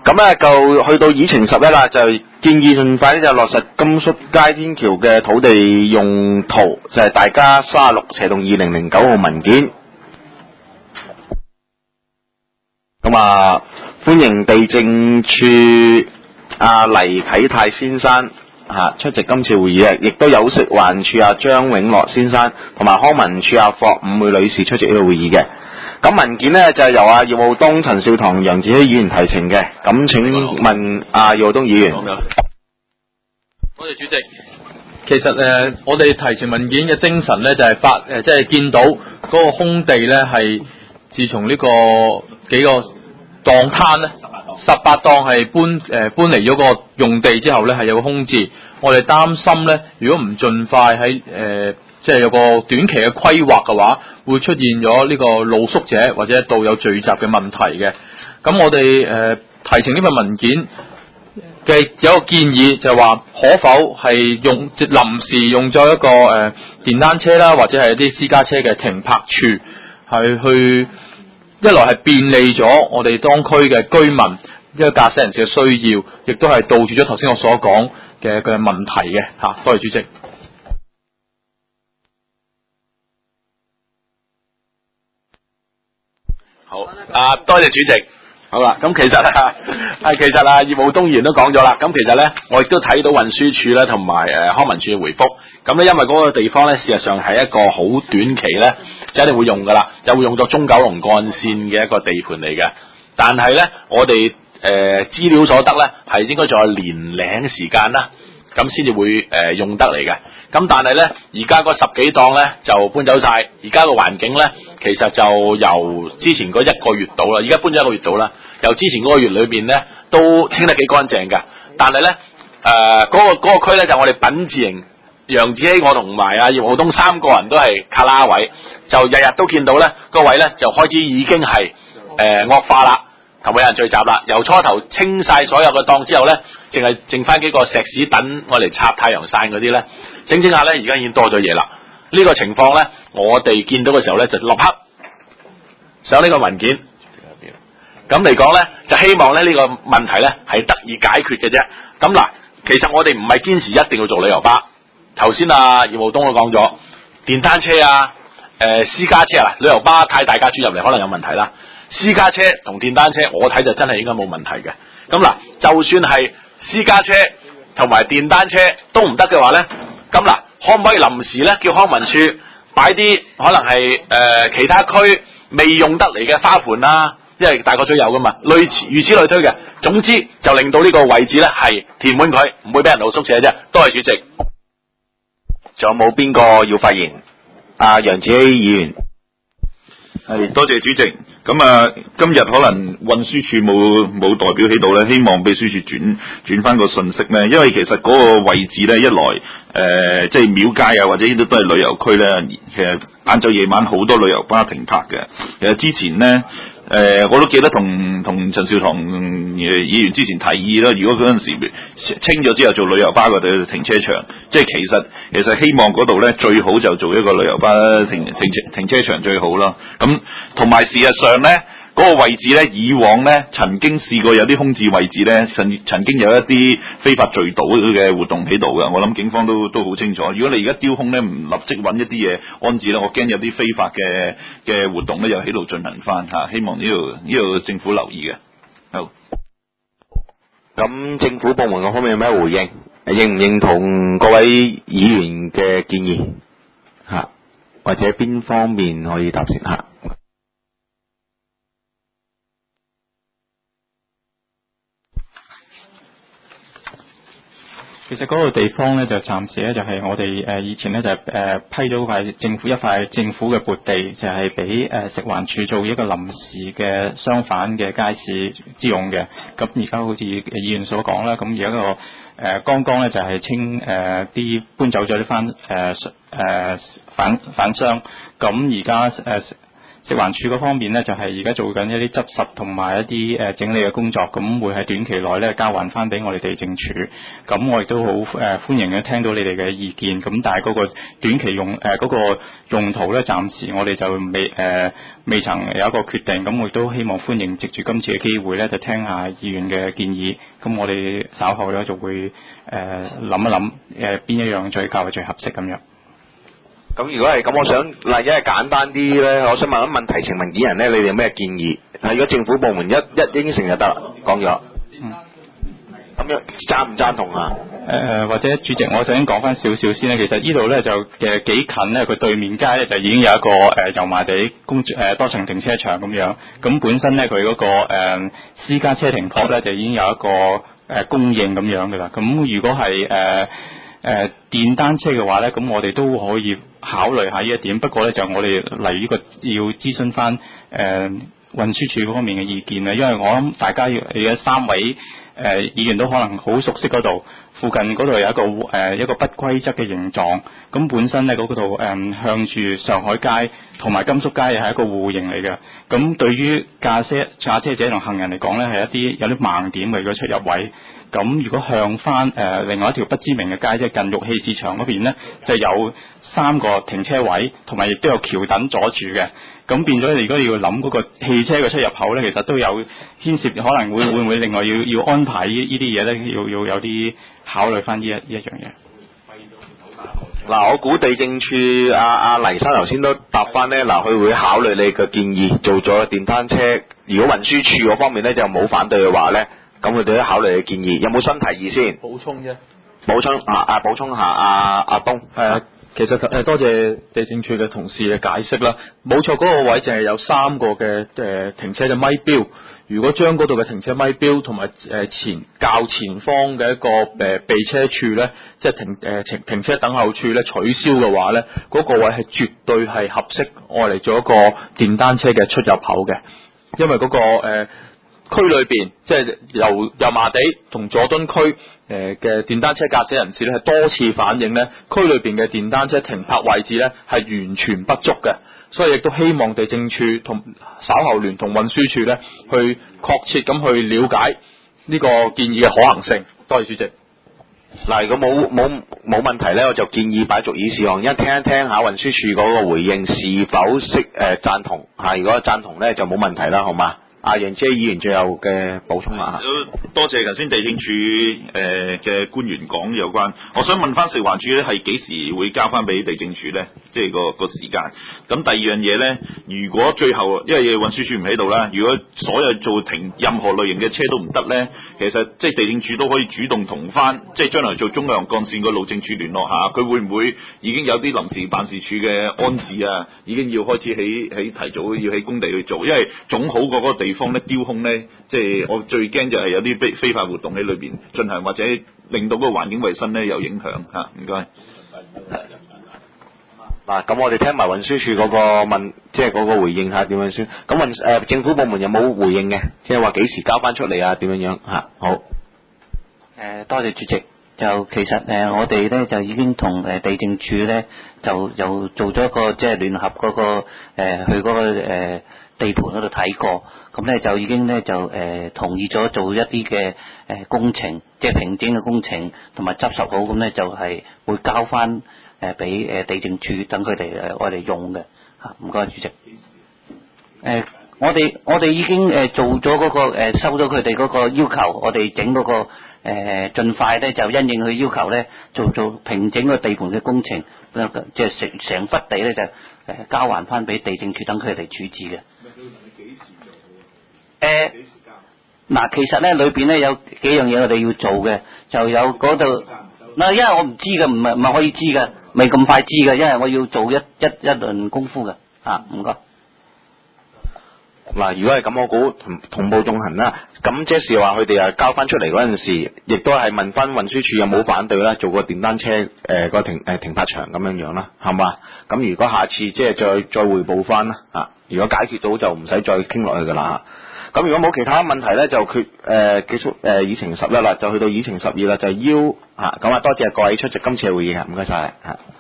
咁咧就去到議程11啦，就建議盡快就落實甘肅街天橋嘅土地用途，就係大家36/2009號文件。咁啊，歡迎地政處黎啟泰先生出席今次會議啊，亦都有食環署張永樂先生同埋康文署霍五梅女士出席呢個會議嘅。咁文件呢，就係由葉傲東、陳少棠、楊子希議員提呈嘅。咁請問葉傲東議員。 多謝主席。其實我哋提呈文件嘅精神呢，就係即係見到嗰個空地呢，係自從呢個幾個檔攤呢，18檔係搬離咗個用地之後呢，係有個空置。我哋擔心呢，如果唔盡快喺即係有個短期嘅規劃嘅話，會出現咗呢個露宿者或者道友聚集嘅問題嘅。咁我哋提呈呢份文件嘅有一個建議，就係話可否係臨時用咗一個電單車啦，或者係一啲私家車嘅停泊處，係去一來係便利咗我哋當區嘅居民一個駕駛人士嘅需要，亦都係杜絕咗頭先我所講嘅問題嘅嚇。多謝主席。 好，多謝主席。好啦，咁其實葉傲東議員都講咗啦。咁其實咧，我亦都睇到運輸署咧同埋康文署嘅回覆。咁咧，因為嗰個地方咧，事實上係一個好短期咧，就一定會用噶啦，就會用到中九龍幹線嘅一個地盤嚟嘅。但係咧，我哋資料所得咧，係應該仲有年零時間啦，咁先至會用得嚟嘅。咁但係咧，而家嗰10幾檔咧就搬走晒。而家個環境咧，其實就由之前嗰1個月到啦，而家搬咗1個月到啦。由之前嗰個月裏邊咧，都清得幾乾淨㗎。但係咧，嗰個區咧就我哋品字營、楊子希我同埋葉傲東3個人都係卡拉位，就日日都見到咧個位咧就開始已經係惡化啦。同埋有人聚集啦，由初頭清晒所有嘅檔之後咧，淨係剩翻幾個石屎等我嚟插太陽傘嗰啲咧，整下咧，而家已經多咗嘢啦。呢個情況咧，我哋見到嘅時候咧，就立刻上呢個文件。咁嚟講咧，就希望咧呢個問題咧係得以解決嘅啫。咁嗱，其實我哋唔係堅持一定要做旅遊巴。頭先葉傲東都講咗，電單車私家車旅遊巴太大家轉入嚟可能有問題啦。私家車同電單車，我睇就真係應該冇問題嘅。咁嗱，就算係私家車同埋電單車都唔得嘅話咧，咁嗱，可唔可以臨時咧叫康文署擺啲可能係其他區未用得嚟嘅花盆啦，因為大個都有噶嘛，類似如此類推嘅。總之就令到呢個位置咧係填滿佢，唔會俾人露宿者啫。多謝主席。 仲有冇邊個要發言？楊子希議員。 係，多謝主席。咁今日可能運輸署冇代表喺度咧，希望秘書處轉翻個信息咧，因為其實嗰個位置咧，一來即係廟街或者呢啲都係旅遊區咧，其實晏晝夜晚好多旅遊巴停泊嘅。其實之前咧我都記得同陳少棠議員之前提議啦，如果嗰陣時清咗之後做旅遊巴嗰度停車場，即係其實希望嗰度咧最好就做一個旅遊巴停車場最好啦。咁同埋事實上咧，嗰個位置咧，以往咧曾經試過有啲空置位置咧，曾經有一啲非法聚賭嘅活動喺度嘅。我諗警方都好清楚。如果你而家丟空咧，唔立即揾一啲嘢安置咧，我驚有啲非法嘅活動咧又喺度進行翻嚇。希望呢度政府留意嘅。好。 咁政府部門嗰方面有咩回應？認唔認同各位議員嘅建議嚇？或者邊方面可以答先嚇？ 其實嗰個地方咧就暫時咧就係我哋以前咧就批咗一塊政府嘅撥地，就係俾食環署做一個臨時嘅商販嘅街市之用嘅。咁而家好似議員所講啦，咁而家個剛剛咧就係清啲搬走咗啲反商，咁而家食環署嗰方面呢，就係而家做緊一啲執拾同埋一啲整理嘅工作，咁會喺短期內呢交還翻俾我哋地政署。咁我亦都好歡迎嘅聽到你哋嘅意見。咁但係嗰個短期嗰個用途呢，暫時我哋就未曾有一個決定。咁我亦都希望歡迎藉住今次嘅機會呢，就聽下議員嘅建議。咁我哋稍後呢，就會諗一諗邊一樣較為最合適咁樣。 咁如果係咁，我想嗱，因為簡單啲咧，我想問一問提呈文件人咧，你哋有咩建議？如果政府部門一應承就得啦，講咗。咁樣贊唔贊同啊？ 或者主席，我想講翻少少先咧。其實呢度咧就幾近咧，佢對面街咧就已經有一個油麻地多層停車場咁樣。咁本身咧佢嗰個私家車停泊咧就已經有一個供應咁樣噶啦。咁如果係電單車嘅話咧，咁我哋都可以考慮下呢一點。不過咧就我哋例如呢個要諮詢翻運輸署嗰方面嘅意見啦，因為我諗大家有3位議員都可能好熟悉嗰度，附近嗰度有一個不規則嘅形狀，咁本身咧嗰度向住上海街同埋甘肅街又係一個戶型嚟嘅，咁對於駕車者同行人嚟講咧係有啲盲點嘅個出入位。咁如果向翻另外一條不知名嘅街，即係近玉器市場嗰邊咧，就有3個停車位，同埋亦都有橋躉阻住嘅。咁變咗，如果要諗嗰個汽車嘅出入口咧，其實都有牽涉，可能會唔會另外要安排呢啲嘢咧，要有啲考慮翻呢一樣嘢。 嗱，我估地政處阿黎生頭先都答翻咧，嗱，佢會考慮你嘅建議，做咗電單車。如果運輸處嗰方面咧就冇反對嘅話咧，咁佢哋都考慮你嘅建議。有冇新提議先？ 補充啫。 補充下阿東。 其實多謝地政處嘅同事嘅解釋啦。冇錯，嗰個位淨係有3個嘅停車嘅咪標。如果將嗰度嘅停車咪標同埋較前方嘅一個備車處咧，即係停車等候處咧取消嘅話咧，嗰個位係絕對係合適愛嚟做一個電單車嘅出入口嘅，因為嗰個區裏邊即係由油麻地同佐敦區嘅電單車駕駛人士咧係多次反映咧，區裏邊嘅電單車停泊位置咧係完全不足嘅，所以亦都希望地政處同稍後聯同運輸處咧去確切咁去了解呢個建議嘅可行性。多謝主席。 嗱，如果冇問題咧，我就建議擺續議事項，聽一聽下運輸處嗰個回應是否贊同嚇。如果贊同咧就冇問題啦，好嘛？阿楊姐議員最後嘅補充啦。 多謝頭先地政處嘅官員講有關，我想問翻食環署咧係幾時會交翻俾地政處咧？即係個時間。咁第二樣嘢咧，如果最後因為運輸署唔喺度啦，如果所有做停任何類型嘅車都唔得咧，其實即係地政處都可以主動同翻即係將來做中央幹線個路政處聯絡下，佢會唔會已經有啲臨時辦事處嘅安置啊？已經要開始提早要起工地去做，因為總好過嗰個地方咧丟空咧，即係我最驚就係有啲非法活動喺裏邊進行，或者令到嗰個環境衛生咧有影響嚇。唔該。 嗱，咁我哋聽埋運輸署嗰個即係嗰個回應下點樣先。咁政府部門有冇回應嘅？即係話幾時交翻出嚟啊？點樣嚇？好。 多謝主席。就其實我哋咧就已經同地政處咧就做咗一個即係聯合嗰個去嗰個地盤嗰度睇過，咁咧就已經咧就同意咗做一啲嘅工程，即係平整嘅工程同埋執拾好，咁咧就係會交翻俾地政處等佢哋愛嚟用嘅嚇。唔該，主席。我哋已經做咗嗰個收咗佢哋嗰個要求，我哋整嗰個盡快咧就因應佢要求咧做平整個地盤嘅工程，即係成忽地咧就交還翻俾地政處等佢哋處置嘅。嗱，其實咧裏邊咧有幾樣嘢我哋要做嘅，就有嗰度嗱，因為我唔知嘅，唔係可以知嘅，未咁快知嘅，因為我要做一輪功夫嘅啊，唔該。 嗱，如果係咁，我估同步進行啦。咁即是話佢哋交翻出嚟嗰陣時，亦都係問翻運輸署有冇反對啦，做個電單車個停泊場咁樣啦，係嘛？咁如果下次即係再匯報翻啦，如果解決到就唔使再傾落去噶啦。咁如果冇其他問題咧，就結束議程11啦，就去到議程12啦，就咁多謝各位出席今次嘅會議，唔該晒。